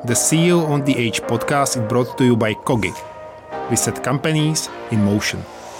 The CEO on the Edge podcast is brought to you by Cogit. We set companies in motion.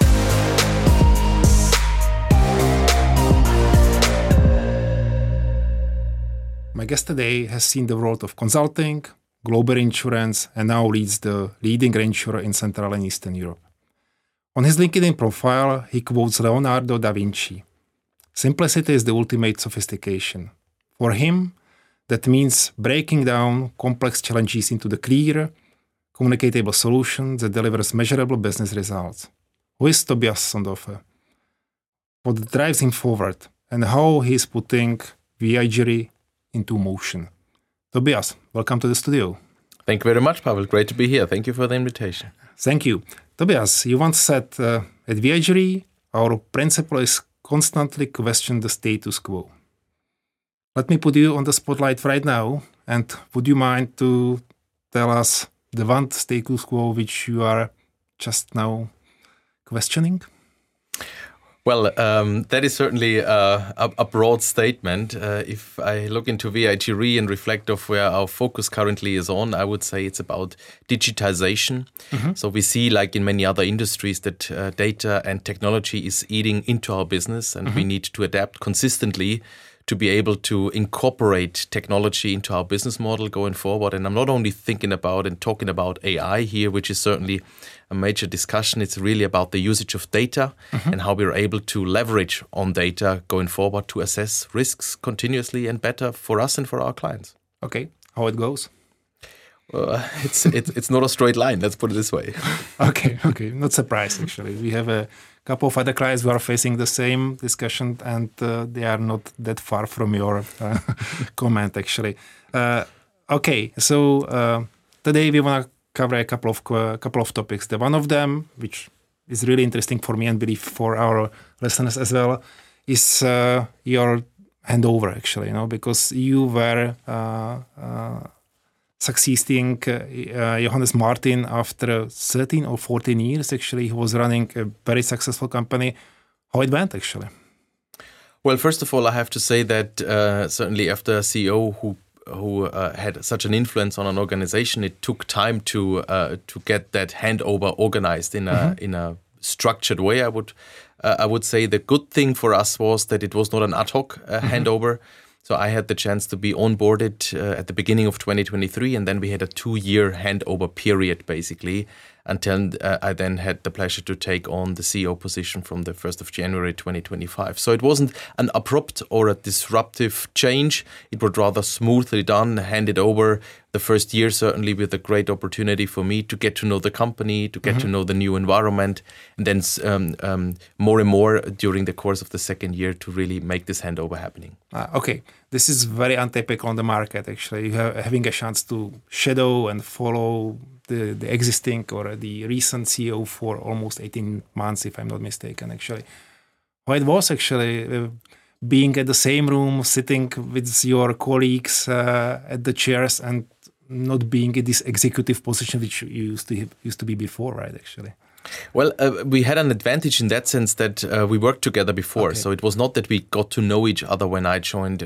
My guest today has seen the world of consulting, global insurance, and now leads the leading reinsurer in Central and Eastern Europe. On his LinkedIn profile, he quotes Leonardo da Vinci. Simplicity is the ultimate sophistication. For him, that means breaking down complex challenges into the clear, communicatable solution that delivers measurable business results. Who is Tobias Sondhofer? What drives him forward, and how he is putting VIGery into motion? Tobias, welcome to the studio. Thank you very much, Pavel. Great to be here. Thank you for the invitation. Thank you. Tobias, you once said, at VIGery, our principle is constantly question the status quo. Let me put you on the spotlight right now, and would you mind to tell us the one status quo which you are just now questioning? Well, that is certainly a broad statement. If I look into VIGery and reflect of where our focus currently is on, I would say it's about digitization. Mm-hmm. So we see, like in many other industries, that data and technology is eating into our business, and we need to adapt consistently to be able to incorporate technology into our business model going forward. And I'm not only thinking about and talking about AI here, which is certainly a major discussion. It's really about the usage of data and how we're able to leverage on data going forward to assess risks continuously and better for us and for our clients. Okay, how it goes? It's not a straight line, let's put it this way. Okay, not surprised actually. We have a couple of other clients who are facing the same discussion, and they are not that far from your comment actually. Okay, so today we want to cover a couple of topics. The one of them, which is really interesting for me and believe for our listeners as well, is your handover actually, because you were succeeding Johannes Martin after 13 or 14 years. Actually, he was running a very successful company. How it went, actually? Well, first of all, I have to say that certainly after a CEO who had such an influence on an organization, it took time to get that handover organized in a structured way. I would say the good thing for us was that it was not an ad hoc handover. So I had the chance to be onboarded at the beginning of 2023, and then we had a 2-year handover period, basically, until I then had the pleasure to take on the CEO position from the 1st of January 2025. So it wasn't an abrupt or a disruptive change. It was rather smoothly done, handed over the first year, certainly with a great opportunity for me to get to know the company, to get to know the new environment, and then more and more during the course of the second year to really make this handover happening. Okay, this is very untypical on the market, actually. You having a chance to shadow and follow the existing or the recent CEO for almost 18 months, if I'm not mistaken, actually. How it was, actually, being at the same room, sitting with your colleagues at the chairs and not being in this executive position which you used to be before, right, actually? Well, we had an advantage in that sense that we worked together before. Okay. So it was not that we got to know each other when I joined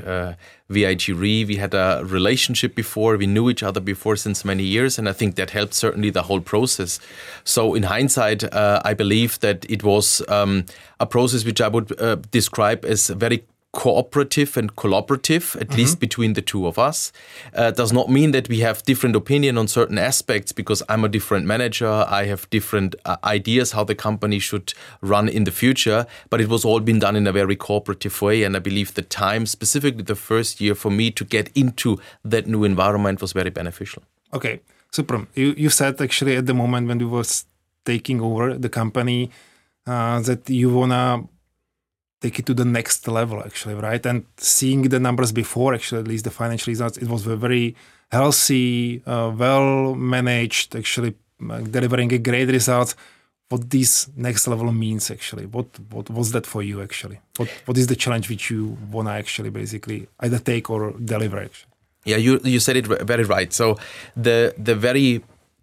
VIGery. We had a relationship before. We knew each other before since many years. And I think that helped certainly the whole process. So in hindsight, I believe that it was a process which I would describe as very cooperative and collaborative, at least between the two of us. Does not mean that we have different opinion on certain aspects, because I'm a different manager. I have different ideas how the company should run in the future, but it was all been done in a very cooperative way. And I believe the time, specifically the first year for me to get into that new environment, was very beneficial. Okay, super. You said actually at the moment when you was taking over the company that you want to take it to the next level, actually, right? And seeing the numbers before, actually, at least the financial results, it was very healthy, well managed, actually, delivering a great result. What this next level means, actually? What was that for you, actually? What is the challenge which you want to actually basically either take or deliver, actually? Yeah, you said it very right. So the very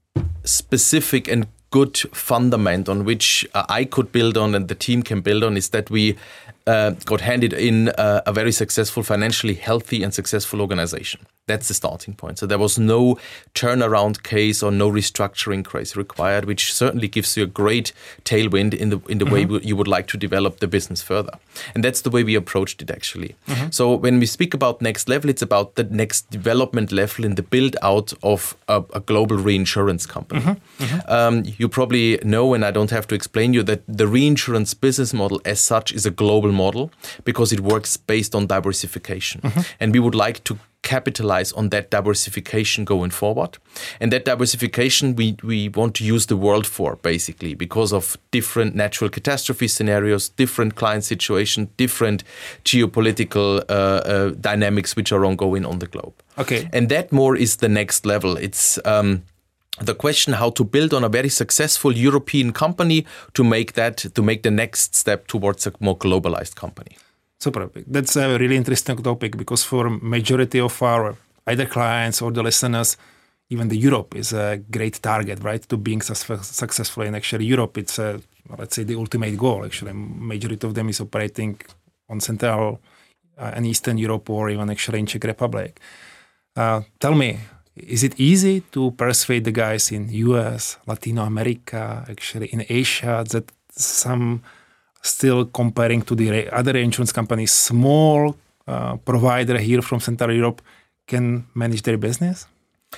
specific and good fundament on which I could build on and the team can build on is that we got handed in a very successful, financially healthy and successful organization. That's the starting point. So there was no turnaround case or no restructuring case required, which certainly gives you a great tailwind in the way you would like to develop the business further. And that's the way we approached it, actually. So when we speak about next level, it's about the next development level in the build out of a global reinsurance company. You probably know, and I don't have to explain you, that the reinsurance business model as such is a global model because it works based on diversification. And we would like to capitalize on that diversification going forward. And that diversification we want to use the world for, basically, because of different natural catastrophe scenarios, different client situations, different geopolitical dynamics which are ongoing on the globe. Okay. And that more is the next level. It's the question how to build on a very successful European company to make the next step towards a more globalized company. Super. That's a really interesting topic because for majority of our either clients or the listeners, even the Europe is a great target, right? To being successful in actually Europe, it's let's say the ultimate goal. Actually, majority of them is operating on Central and Eastern Europe or even actually in Czech Republic. Tell me, is it easy to persuade the guys in US, Latino America, actually in Asia that some still comparing to the other insurance companies, small provider here from Central Europe can manage their business?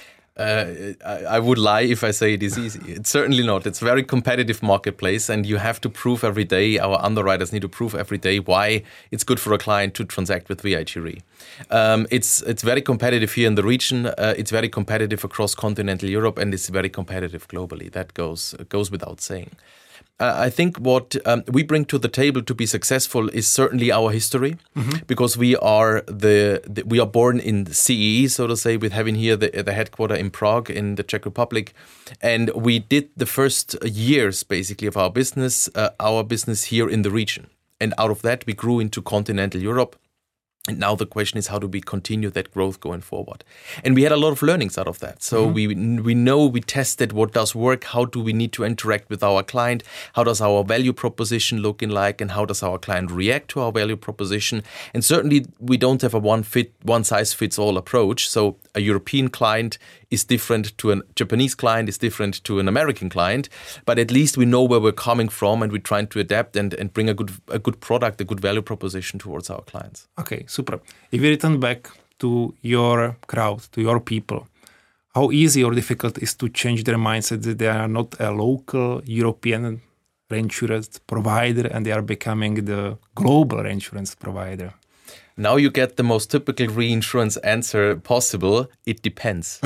I would lie if I say it is easy. It's certainly not. It's a very competitive marketplace, and you have to prove every day, our underwriters need to prove every day why it's good for a client to transact with VIG Re. It's very competitive here in the region. It's very competitive across continental Europe, and it's very competitive globally. That goes without saying. I think what we bring to the table to be successful is certainly our history, because we are we are born in the CEE, so to say, with having here the headquarter in Prague in the Czech Republic, and we did the first years basically of our business here in the region, and out of that we grew into continental Europe. And now the question is, how do we continue that growth going forward? And we had a lot of learnings out of that. So we tested what does work, how do we need to interact with our client, how does our value proposition looking like, and how does our client react to our value proposition. And certainly we don't have a one size fits all approach. So a European client is different to a Japanese client, is different to an American client, but at least we know where we're coming from, and we're trying to adapt and bring a good product, a good value proposition towards our clients. Okay, super. If we return back to your crowd, to your people, how easy or difficult is to change their mindset that they are not a local European reinsurance provider and they are becoming the global reinsurance provider? Now you get the most typical reinsurance answer possible. It depends.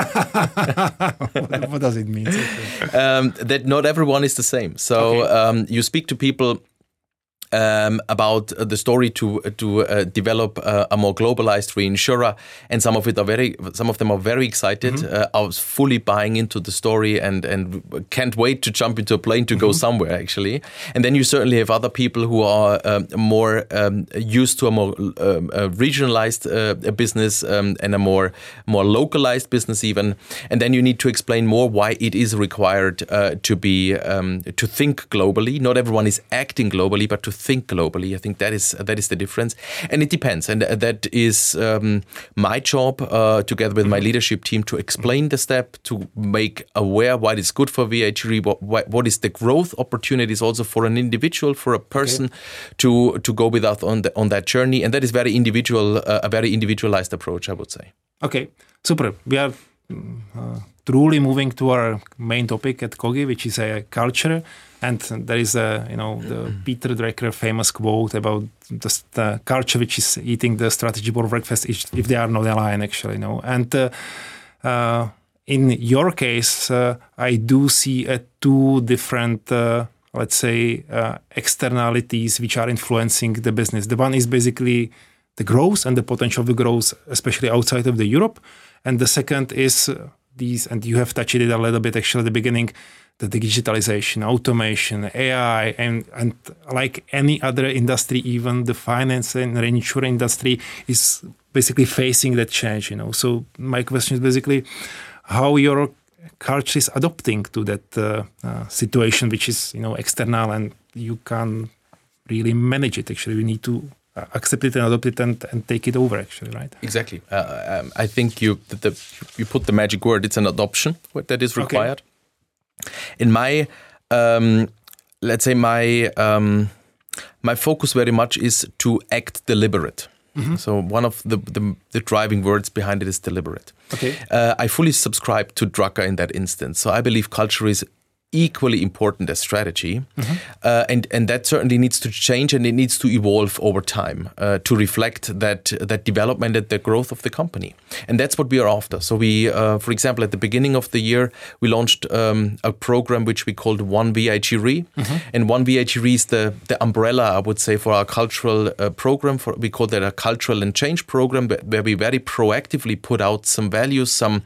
What does it mean? That not everyone is the same. So you speak to people about the story to develop a more globalized reinsurer, and some of them are very excited, are fully buying into the story and can't wait to jump into a plane to go somewhere actually. And then you certainly have other people who are more used to a more regionalized business and a more localized business even. And then you need to explain more why it is required to think globally. Not everyone is acting globally, but to think globally. I think that is the difference, and it depends. And that is my job, together with my leadership team, to explain the step, to make aware why it's good for VIG Re, what is the growth opportunities also for an individual, for a person to go with us on that journey. And that is very individual, a very individualized approach, I would say. Okay, super. We are truly moving to our main topic at Kogi, which is a culture. And there is the Peter Drucker famous quote about the culture which is eating the strategy board breakfast if they are not aligned, actually. And in your case, I do see two different, externalities which are influencing the business. The one is basically the growth and the potential of the growth, especially outside of the Europe. And the second is these, and you have touched it a little bit actually at the beginning, the digitalization, automation, AI, and like any other industry, even the finance and reinsurance industry is basically facing that change, So my question is basically how your culture is adapting to that situation, which is, external, and you can really manage it. Actually, we need to accept it and adopt it and take it over. Actually, right? Exactly. I think you put the magic word. It's an adoption that is required. Okay. In my let's say my focus very much is to act deliberate. Mm-hmm. So one of the driving words behind it is deliberate. Okay. I fully subscribe to Drucker in that instance. So I believe culture is equally important as strategy. Mm-hmm. And that certainly needs to change, and it needs to evolve over time to reflect that development and the growth of the company. And that's what we are after. So we, for example, at the beginning of the year, we launched a program which we called One VIG Re. Mm-hmm. And One VIG Re is the umbrella, I would say, for our cultural program. We call that a cultural and change program, where we very proactively put out some values, some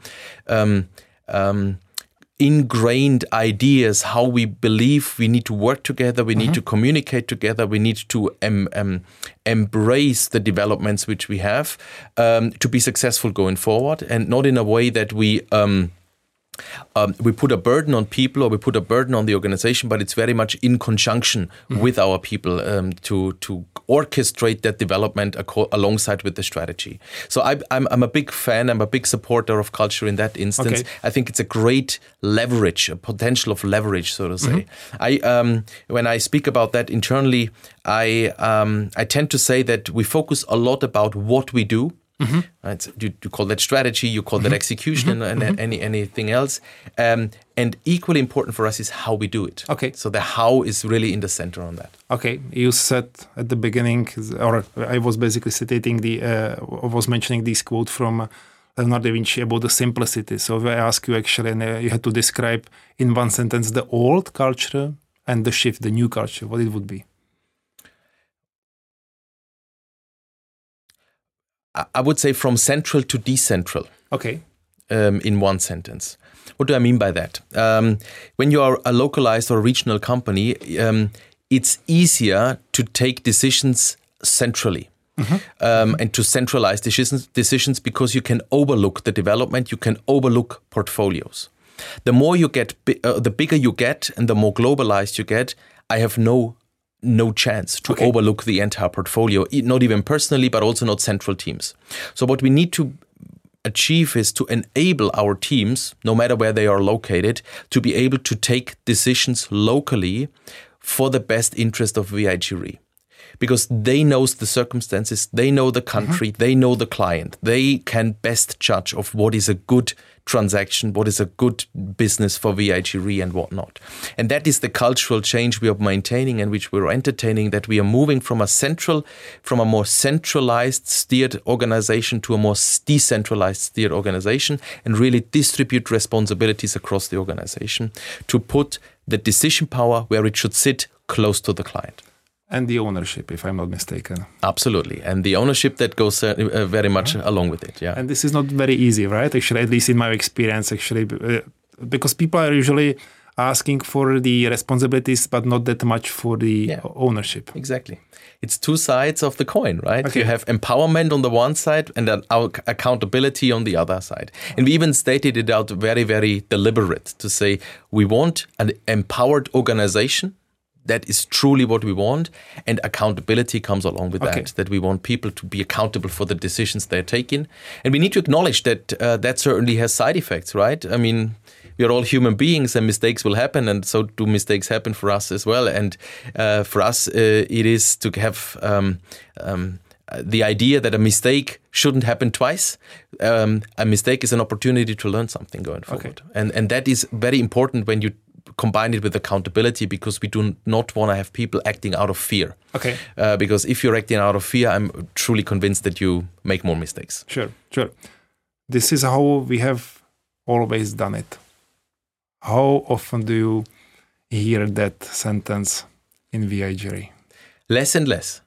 ingrained ideas, how we believe we need to work together, we need to communicate together, we need to embrace the developments which we have to be successful going forward, and not in a way that we put a burden on people or we put a burden on the organization, but it's very much in conjunction with our people to orchestrate that development alongside with the strategy. So I'm a big fan, I'm a big supporter of culture in that instance. Okay. I think it's a great leverage, a potential of leverage, so to say. When I speak about that internally, I tend to say that we focus a lot about what we do. Mm-hmm. Right? You call that strategy, you call that execution, and anything else. And equally important for us is how we do it. Okay. So the how is really in the center on that. Okay. You said at the beginning, or I was basically stating was mentioning this quote from Leonardo da Vinci about the simplicity. So if I ask you actually, and you had to describe in one sentence the old culture and the shift, the new culture, what it would be? I would say from central to decentral. Okay. In one sentence. What do I mean by that? When you are a localized or regional company, it's easier to take decisions centrally. And to centralize decisions because you can overlook the development, you can overlook portfolios. The more you get, the bigger you get, and the more globalized you get, I have no chance to overlook the entire portfolio, not even personally, but also not central teams. So what we need to achieve is to enable our teams, no matter where they are located, to be able to take decisions locally for the best interest of VIG Re. Because they know the circumstances, they know the country, they know the client. They can best judge of what is a good transaction, what is a good business for VIG Re and whatnot. And that is the cultural change we are maintaining and which we're entertaining, that we are moving from a more centralized steered organization to a more decentralized steered organization, and really distribute responsibilities across the organization to put the decision power where it should sit, close to the client. And the ownership, if I'm not mistaken. Absolutely. And the ownership that goes very much along with it. Yeah. And this is not very easy, right? Actually, at least in my experience, actually, because people are usually asking for the responsibilities, but not that much for the ownership. Exactly. It's two sides of the coin, right? Okay. You have empowerment on the one side and accountability on the other side. And we even stated it out very, very deliberate to say we want an empowered organization. That is truly what we want, and accountability comes along with that we want people to be accountable for the decisions they're taking. And we need to acknowledge that that certainly has side effects, right? I mean, we are all human beings and mistakes will happen, and so do mistakes happen for us as well. And for us, it is to have the idea that a mistake shouldn't happen twice. A mistake is an opportunity to learn something going forward. And that is very important when you combine it with accountability, because we do not want to have people acting out of fear. Okay. Because if you're acting out of fear, I'm truly convinced that you make more mistakes. Sure. This is how we have always done it. How often do you hear that sentence in VIG Re? Less and less.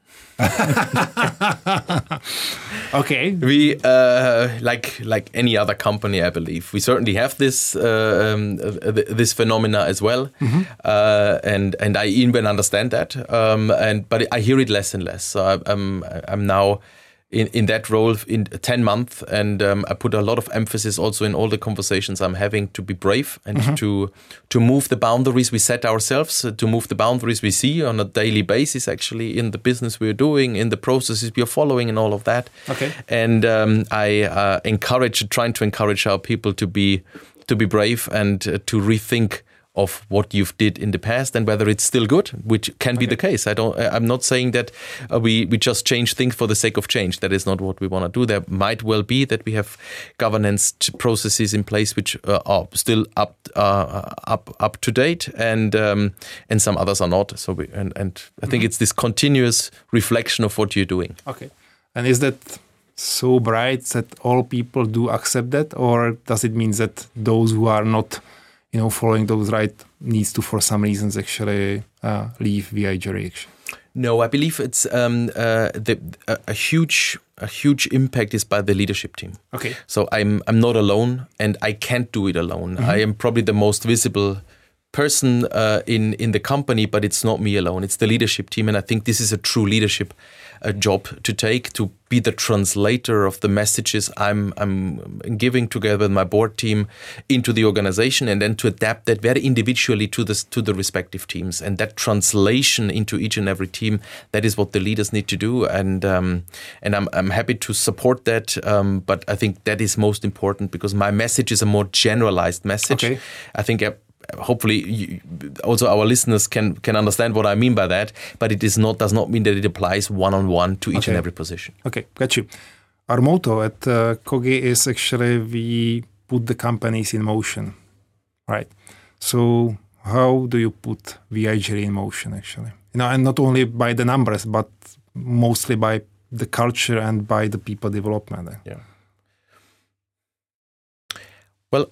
Okay. We like any other company, I believe, we certainly have this this phenomena as well, and I even understand that. But I hear it less and less. So I'm now in that role in 10 months, and I put a lot of emphasis also in all the conversations I'm having to be brave and to move the boundaries we set ourselves, to move the boundaries we see on a daily basis, actually, in the business we're doing, in the processes we are following, and all of that. Okay. And I trying to encourage our people to be brave and to rethink of what you've did in the past and whether it's still good, which can be the case. I'm not saying that we just change things for the sake of change. That is not what we want to do. There might well be that we have governance processes in place which are still up to date, and some others are not. So I think it's this continuous reflection of what you're doing. Okay, and is that so bright that all people do accept that, or does it mean that those who are not following those right needs to, for some reasons, actually leave VIGery? No, I believe it's a huge impact is by the leadership team. Okay. So I'm not alone, and I can't do it alone. I am probably the most visible person in the company, but it's not me alone. It's the leadership team, and I think this is a true leadership job to take, to be the translator of the messages I'm giving together with my board team into the organization, and then to adapt that very individually to the respective teams. And that translation into each and every team, that is what the leaders need to do. And I'm happy to support that. But I think that is most important, because my message is a more generalized message. Okay. I think hopefully also our listeners can understand what I mean by that, but it does not mean that it applies one-on-one to each and every position. Okay, got you. Our motto at Kogi is actually we put the companies in motion, right? So how do you put VIGery in motion, actually? And not only by the numbers, but mostly by the culture and by the people development. Yeah. Well,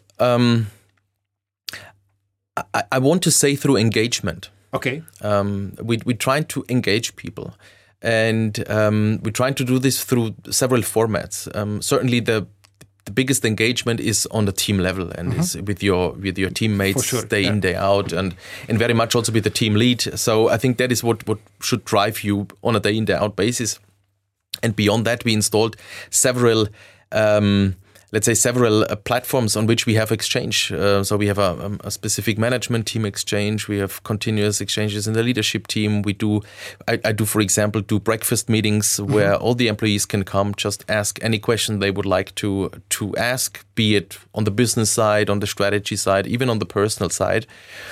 I want to say through engagement. Okay. We try to engage people, and we're trying to do this through several formats. Certainly, the biggest engagement is on the team level, and is with your teammates, day in, day out, and very much also with the team lead. So I think that is what should drive you on a day in, day out basis. And beyond that, we installed several platforms on which we have exchange. So we have a specific management team exchange. We have continuous exchanges in the leadership team. I do, for example, breakfast meetings where all the employees can come, just ask any question they would like to ask, be it on the business side, on the strategy side, even on the personal side.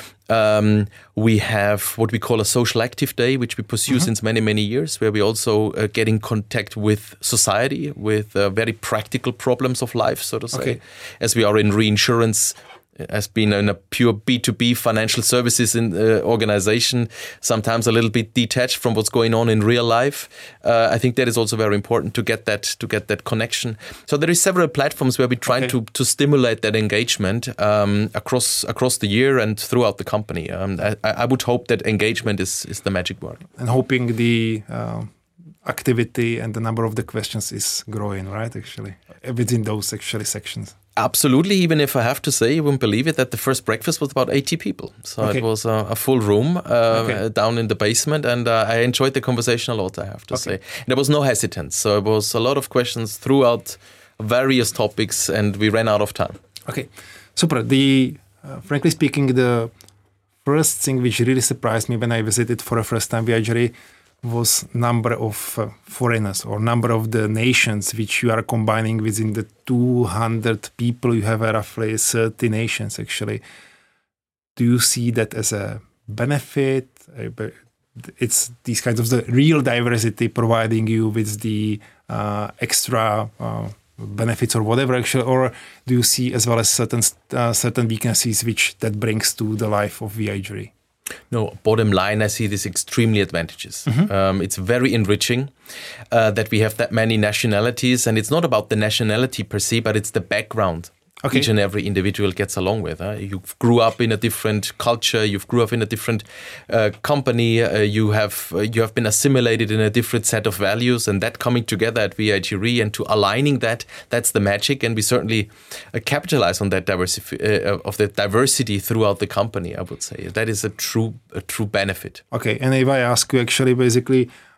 We have what we call a social active day, which we pursue since many, many years, where we also get in contact with society, with very practical problems of life, so to say. Okay. As we are in reinsurance, has been in a pure B2B financial services organization, sometimes a little bit detached from what's going on in real life. I think that is also very important to get that connection. So there is several platforms where we try to stimulate that engagement across the year and throughout the company. I would hope that engagement is the magic word. And hoping the activity and the number of the questions is growing, right, actually, within those actually sections. Absolutely, even if I have to say, you wouldn't believe it, that the first breakfast was about 80 people. So it was a full room down in the basement, and I enjoyed the conversation a lot, I have to say. And there was no hesitance, so it was a lot of questions throughout various topics, and we ran out of time. Okay, super. Frankly speaking, the first thing which really surprised me when I visited for the first time VIGery was number of foreigners, or number of the nations which you are combining within the 200 people. You have roughly 30 nations, actually. Do you see that as a benefit? It's these kinds of the real diversity providing you with the extra benefits or whatever, actually, or do you see as well as certain weaknesses which that brings to the life of VIGery? No, bottom line, I see this extremely advantageous. It's very enriching that we have that many nationalities, and it's not about the nationality per se, but it's the background each and every individual gets along with. You grew up in a different culture, you've grew up in a different company, you have been assimilated in a different set of values, and that coming together at VIGery and to aligning that's the magic, and we certainly capitalize on that diversity throughout the company, I would say. That is a true benefit. Okay, and if I ask you actually basically,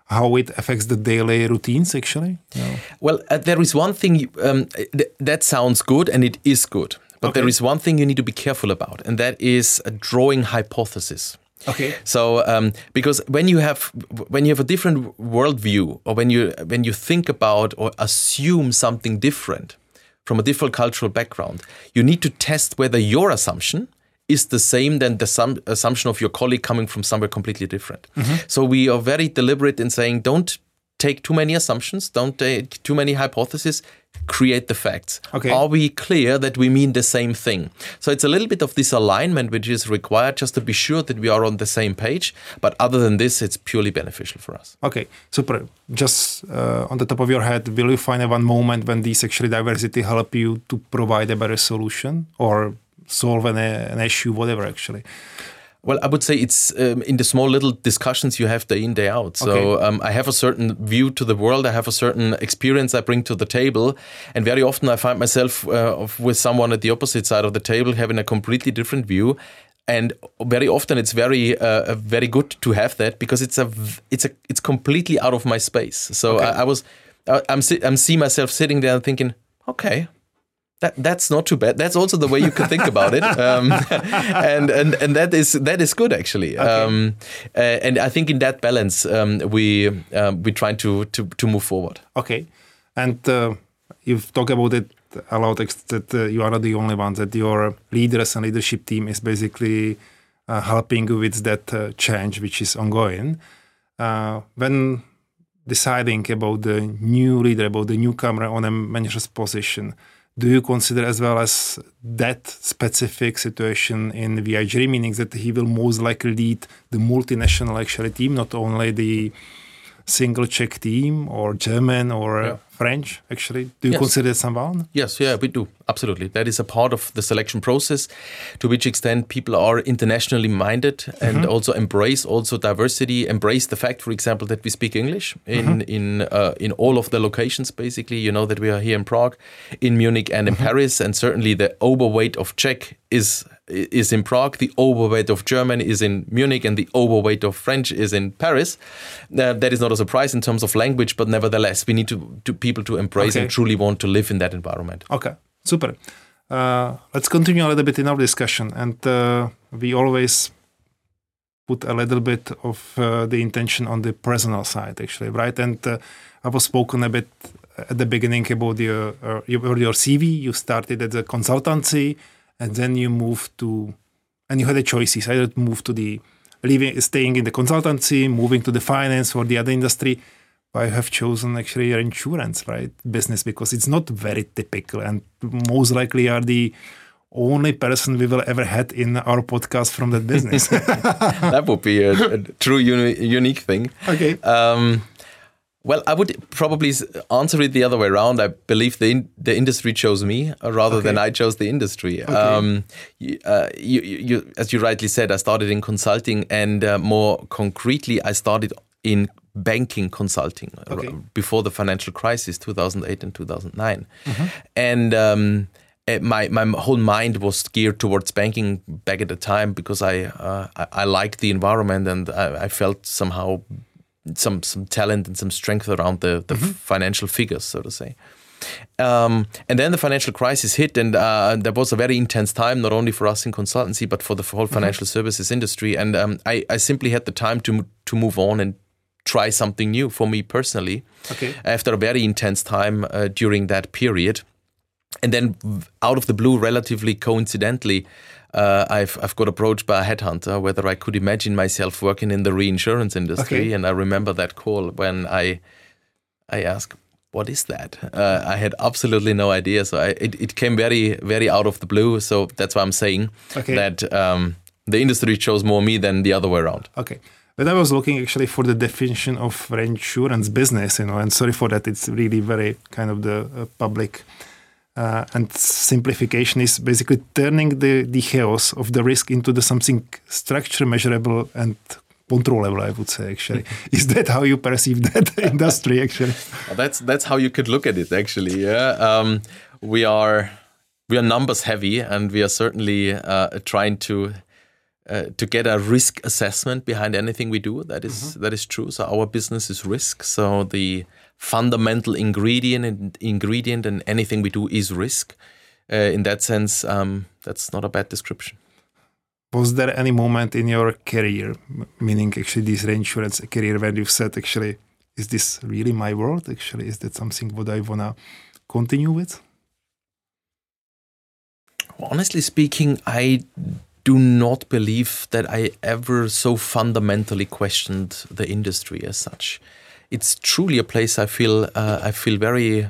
how it affects the daily routines actually? Well, there is one thing that sounds good, and it is good. But there is one thing you need to be careful about, and that is drawing hypothesis. Okay. So, because when you have a different worldview, or when you think about or assume something different from a different cultural background, you need to test whether your assumption is the same than the assumption of your colleague coming from somewhere completely different. So we are very deliberate in saying, don't take too many assumptions, don't take too many hypotheses, create the facts. Okay. Are we clear that we mean the same thing? So it's a little bit of this alignment which is required just to be sure that we are on the same page. But other than this, it's purely beneficial for us. Okay, super. Just on the top of your head, will you find one moment when this actually diversity help you to provide a better solution or solve an issue, whatever actually? Well, I would say it's in the small little discussions you have day in, day out. So I have a certain view to the world. I have a certain experience I bring to the table. And very often I find myself with someone at the opposite side of the table having a completely different view. And very often it's very good to have that, because it's completely out of my space. So I'm seeing myself sitting there and thinking, okay, that's not too bad. That's also the way you can think about it, and that is good actually. Okay. And I think in that balance, we try to move forward. Okay, and you've talked about it a lot. That you are not the only one. That your leaders and leadership team is basically helping with that change, which is ongoing. When deciding about the new leader, about the newcomer on a manager's position, do you consider as well as that specific situation in VIG, meaning that he will most likely lead the multinational actually team, not only the single Czech team or German or French actually? Do you consider someone? Yes, we do. Absolutely. That is a part of the selection process, to which extent people are internationally minded and also embrace diversity, embrace the fact, for example, that we speak English in all of the locations, basically. You know that we are here in Prague, in Munich and in Paris, and certainly the overweight of Czech is in Prague, the overweight of German is in Munich, and the overweight of French is in Paris. That is not a surprise in terms of language, but nevertheless, we need to people to embrace and truly want to live in that environment. Okay, super. Let's continue a little bit in our discussion, and we always put a little bit of the intention on the personal side, actually, right? And I was spoken a bit at the beginning about your CV. You started as a consultancy, and then you moved to, and you had a choices, either to move to staying in the consultancy, moving to the finance or the other industry. I have chosen actually your insurance, right, business, because it's not very typical, and most likely are the only person we will ever had in our podcast from that business. That would be a true unique thing. Okay. Well, I would probably answer it the other way around. I believe the industry chose me rather than I chose the industry. Okay. You, as you rightly said, I started in consulting, and more concretely, I started in banking consulting before the financial crisis, 2008 and 2009. And my whole mind was geared towards banking back at the time, because I liked the environment, and I felt somehow some talent and some strength around the financial figures, so to say. And then the financial crisis hit, and there was a very intense time, not only for us in consultancy, but for the whole financial services industry. And I simply had the time to move on and try something new for me personally. Okay. After a very intense time during that period. And then out of the blue, relatively coincidentally, I've got approached by a headhunter whether I could imagine myself working in the reinsurance industry. Okay. And I remember that call when I asked, what is that? I had absolutely no idea. So it came very, very out of the blue. So that's why I'm saying that the industry chose more me than the other way around. Okay. But I was looking actually for the definition of reinsurance business, and sorry for that. It's really very kind of the public and simplification is basically turning the chaos of the risk into something structure, measurable and controllable, I would say, actually. Is that how you perceive that industry, actually? That's how you could look at it, actually. Yeah. We are numbers heavy, and we are certainly trying to to get a risk assessment behind anything we do. That is true. So our business is risk. So the fundamental ingredient in anything we do is risk. In that sense, that's not a bad description. Was there any moment in your career, meaning actually this reinsurance career, when you said, actually, is this really my world? Actually, is that something what I want to continue with? Honestly speaking, I do not believe that I ever so fundamentally questioned the industry as such. It's truly a place I feel very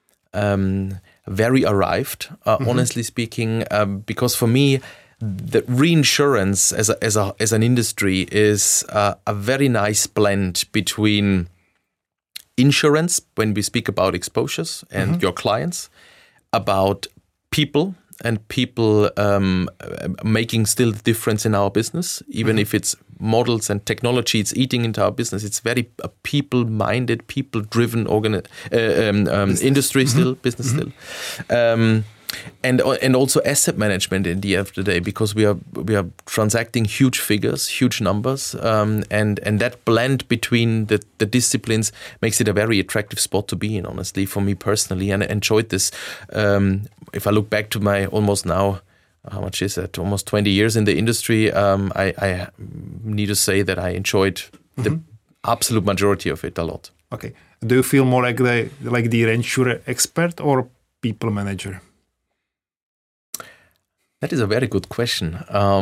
very arrived, honestly speaking, because for me, the reinsurance as an industry is a very nice blend between insurance, when we speak about exposures and your clients, about people and people making still the difference in our business, even if it's models and technology, it's eating into our business. It's very a people-minded, people-driven industry still, business still. And also asset management in the end of the day, because we are transacting huge figures, huge numbers, and that blend between the disciplines makes it a very attractive spot to be in, honestly, for me personally. And I enjoyed this. If I look back to my almost now, how much is it? Almost 20 years in the industry, I need to say that I enjoyed the absolute majority of it a lot. Okay. Do you feel more like the reinsurer expert or people manager? That is a very good question.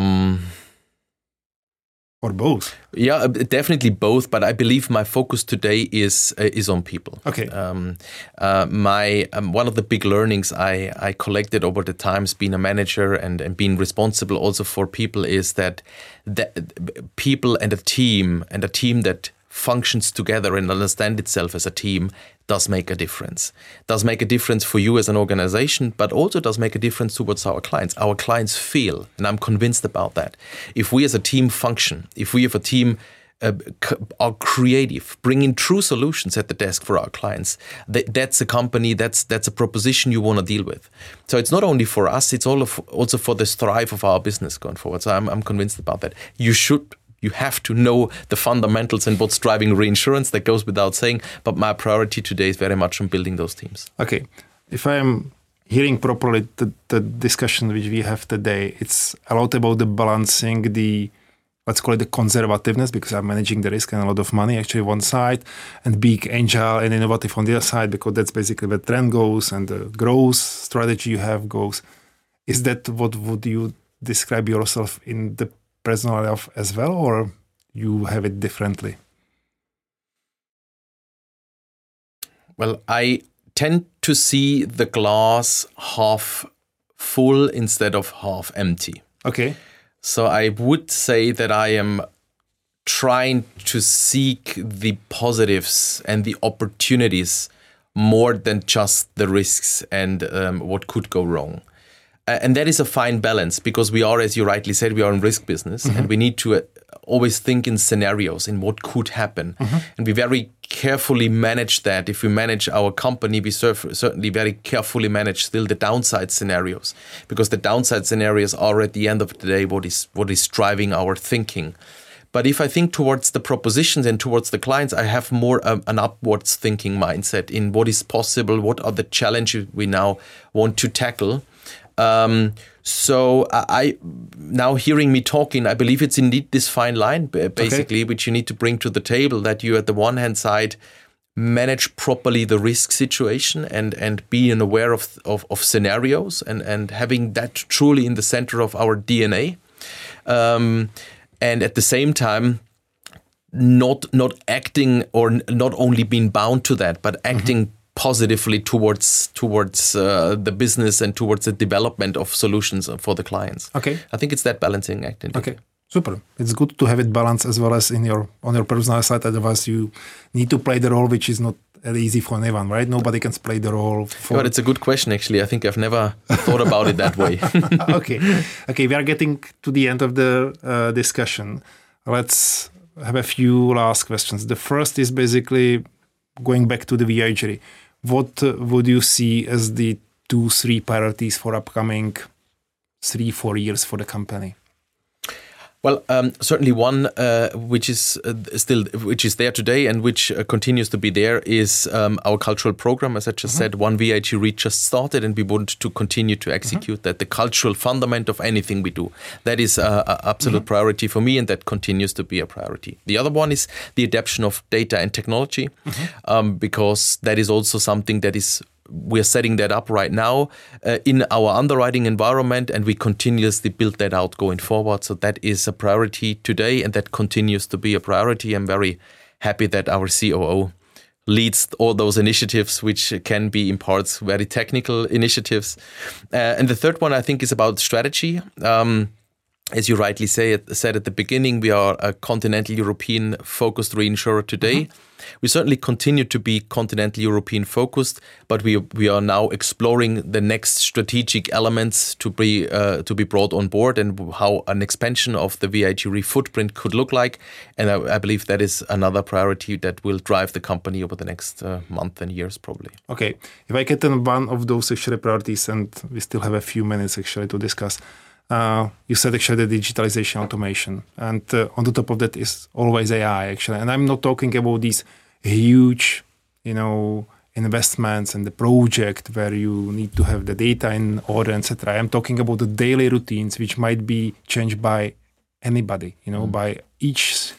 Or both? Yeah, definitely both. But I believe my focus today is on people. Okay. My one of the big learnings I collected over the times being a manager and being responsible also for people is that people and a team that functions together and understand itself as a team does make a difference. Does make a difference for you as an organization, but also does make a difference towards our clients. Our clients feel, and I'm convinced about that, if we as a team function, if we as a team are creative, bringing true solutions at the desk for our clients, that's a company, that's a proposition you want to deal with. So it's not only for us, it's also for the strive of our business going forward. So I'm convinced about that. You have to know the fundamentals and what's driving reinsurance. That goes without saying. But my priority today is very much on building those teams. Okay. If I am hearing properly the discussion which we have today, it's a lot about the balancing let's call it the conservativeness, because I'm managing the risk and a lot of money actually one side, and being agile and innovative on the other side, because that's basically where trend goes and the growth strategy you have goes. Is that what would you describe yourself in the personal life as well, or you have it differently? Well, I tend to see the glass half full instead of half empty. Okay. So I would say that I am trying to seek the positives and the opportunities more than just the risks and what could go wrong. And that is a fine balance, because we are, as you rightly said, we are in risk business, and we need to always think in scenarios, in what could happen. And we very carefully manage that. If we manage our company, we certainly very carefully manage still the downside scenarios, because the downside scenarios are at the end of the day what is driving our thinking. But if I think towards the propositions and towards the clients, I have more an upwards thinking mindset in what is possible, what are the challenges we now want to tackle. So I now hearing me talking, I believe it's indeed this fine line, basically, which you need to bring to the table, that you at the one hand side manage properly the risk situation and being aware of scenarios and having that truly in the center of our DNA. And at the same time, not acting or not only being bound to that, but acting positively towards the business and towards the development of solutions for the clients. Okay. I think it's that balancing act. Indeed. Okay, super. It's good to have it balanced as well as on your personal side. Otherwise, you need to play the role, which is not easy for anyone, right? Nobody can play the role. But it's a good question, actually. I think I've never thought about it that way. Okay. We are getting to the end of the discussion. Let's have a few last questions. The first is basically going back to the VIG. What would you see as the 2-3 priorities for upcoming 3-4 years for the company? Well, certainly one which is there today and which continues to be there is our cultural program. As I just said, One VIG Read just started, and we want to continue to execute that. The cultural fundament of anything we do, that is an absolute priority for me, and that continues to be a priority. The other one is the adoption of data and technology, because that is also something that is. We're setting that up right now in our underwriting environment, and we continuously build that out going forward. So that is a priority today, and that continues to be a priority. I'm very happy that our COO leads all those initiatives, which can be in parts very technical initiatives. And the third one, I think, is about strategy. As you rightly said at the beginning, we are a continental European focused reinsurer today. We certainly continue to be continental European focused, but we are now exploring the next strategic elements to be brought on board, and how an expansion of the VIG Re footprint could look like. And I believe that is another priority that will drive the company over the next month and years, probably. Okay, if I get on one of those actually priorities, and we still have a few minutes actually to discuss. You said actually the digitalization, automation, and on the top of that is always AI actually. And I'm not talking about these huge, investments and the project where you need to have the data in order, etc. I'm talking about the daily routines which might be changed by anybody, by each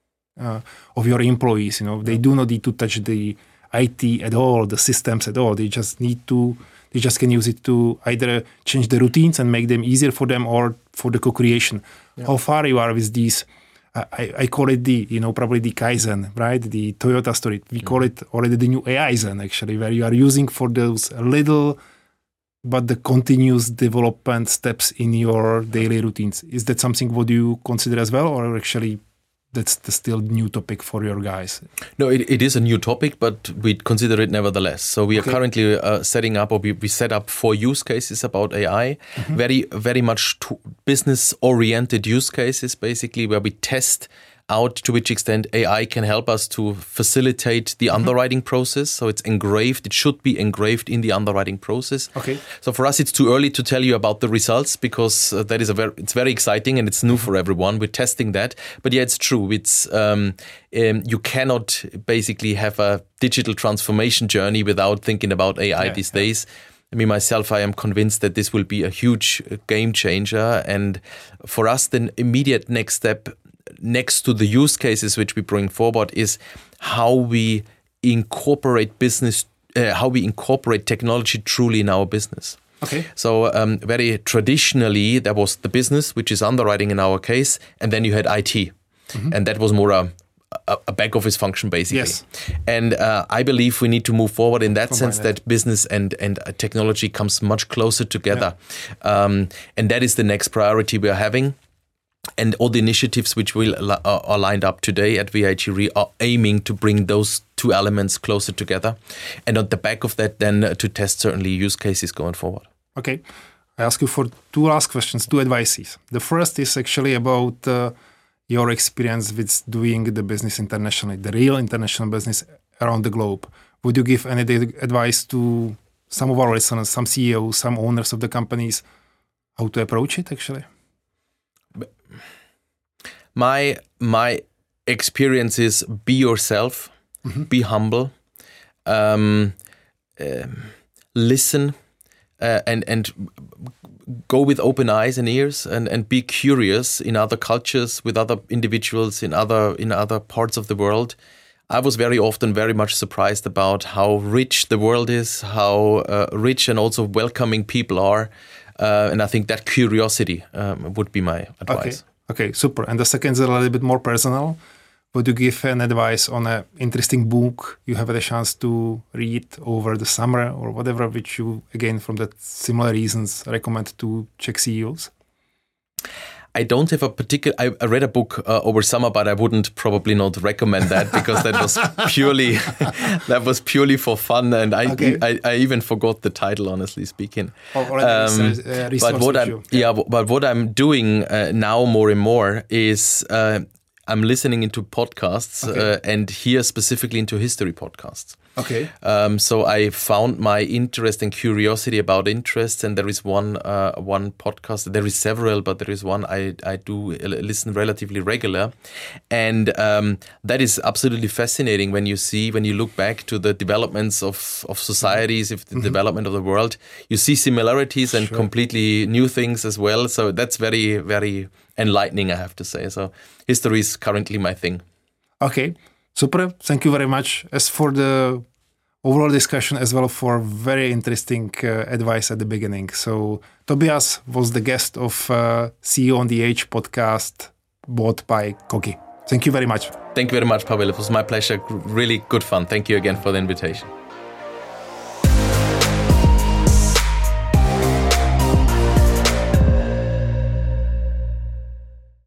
of your employees. They do not need to touch the IT at all, the systems at all. They just can use it to either change the routines and make them easier for them, or for the co-creation. Yeah. How far you are with these? I call it probably the Kaizen, right? The Toyota story. We call it already the new AI Zen, actually, where you are using for those little, but the continuous development steps in your daily routines. Is that something what you consider as well, or actually that's the still new topic for your guys? No, it is a new topic, but we consider it nevertheless. So we are currently setting up, or we set up 4 use cases about AI, very, very much business-oriented use cases, basically, where we test out to which extent AI can help us to facilitate the underwriting process. So it should be engraved in the underwriting process. Okay. So for us, it's too early to tell you about the results, because it's very exciting and it's new for everyone. We're testing that. But yeah, it's true. It's you cannot basically have a digital transformation journey without thinking about AI these days. Me, myself, I am convinced that this will be a huge game changer. And for us, the immediate next step, next to the use cases which we bring forward, is how we incorporate technology truly in our business. Okay. So very traditionally, there was the business, which is underwriting in our case, and then you had IT, and that was more a back office function, basically. Yes. And I believe we need to move forward in that sense, that business and technology comes much closer together. Yeah. And that is the next priority we are having. And all the initiatives which are lined up today at VIG Re are aiming to bring those 2 elements closer together. And on the back of that, then to test certainly use cases going forward. Okay. I ask you for 2 last questions, 2 advices. The first is actually about your experience with doing the business internationally, the real international business around the globe. Would you give any advice to some of our listeners, some CEOs, some owners of the companies, how to approach it actually? My experience is be yourself, be humble, listen, and go with open eyes and ears, and be curious in other cultures, with other individuals in other parts of the world. I was very often very much surprised about how rich the world is, how rich and also welcoming people are, and I think that curiosity would be my advice. Okay, super. And the second is a little bit more personal. Would you give an advice on an interesting book you have had a chance to read over the summer or whatever, which you, again, from that similar reasons, recommend to Czech CEOs? I don't have a particular. I read a book over summer, but I wouldn't probably not recommend that, because that was purely for fun, and I even forgot the title, honestly speaking. But what I'm doing now more and more is I'm listening into podcasts and here specifically into history podcasts. Okay. So I found my interest and curiosity about interests, and there is one podcast. There is several, but there is one I do listen relatively regular, and that is absolutely fascinating when you look back to the developments of societies, if the development of the world, you see similarities and completely new things as well. So that's very, very enlightening, I have to say. So history is currently my thing. Okay, super. Thank you very much. As for the overall discussion as well, for very interesting advice at the beginning. So Tobias was the guest of CEO on the Edge podcast bought by Kogi. Thank you very much. Thank you very much, Pavel. It was my pleasure. Really good fun. Thank you again for the invitation.